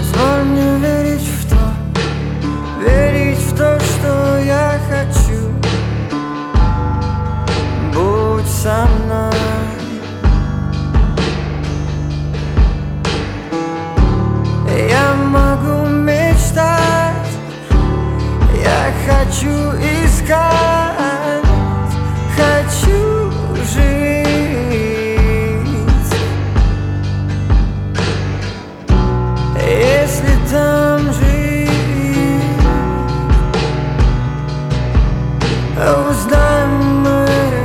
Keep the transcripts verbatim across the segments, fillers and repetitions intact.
Позволь мне верить в то, верить в то, что я хочу. Будь со мной. Я могу мечтать, я хочу искать, хочу жить. Если там жить, узнай мой.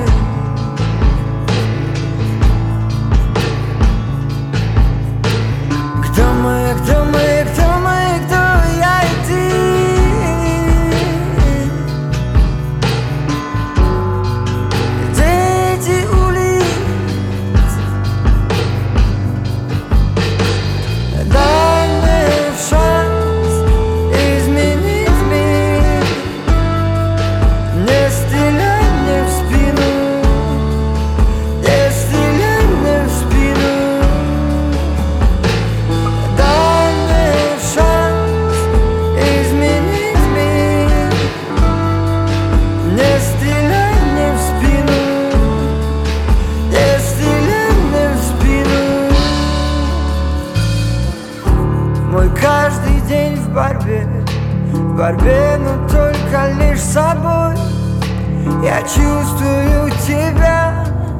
Кто мы, кто мы, кто мы, кто я и ты? Где эти улицы? Дай мне шанс изменить мир. Не стреляй мне в спину, не стреляй мне в спину. Дай мне шанс изменить мир. Не стреляй мне в спину, не стреляй мне в спину. Мой каждый день в борьбе, в борьбе, но только лишь с собой. Я чувствую тебя,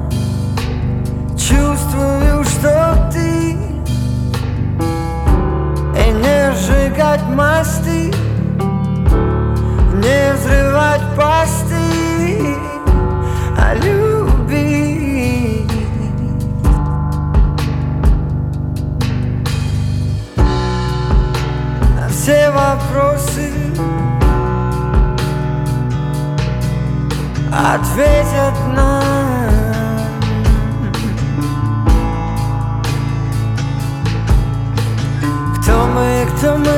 чувствую, что ты. И не сжигать мосты, не взрывать посты, а любить. На все вопросы ответят нам. Кто мы, кто мы,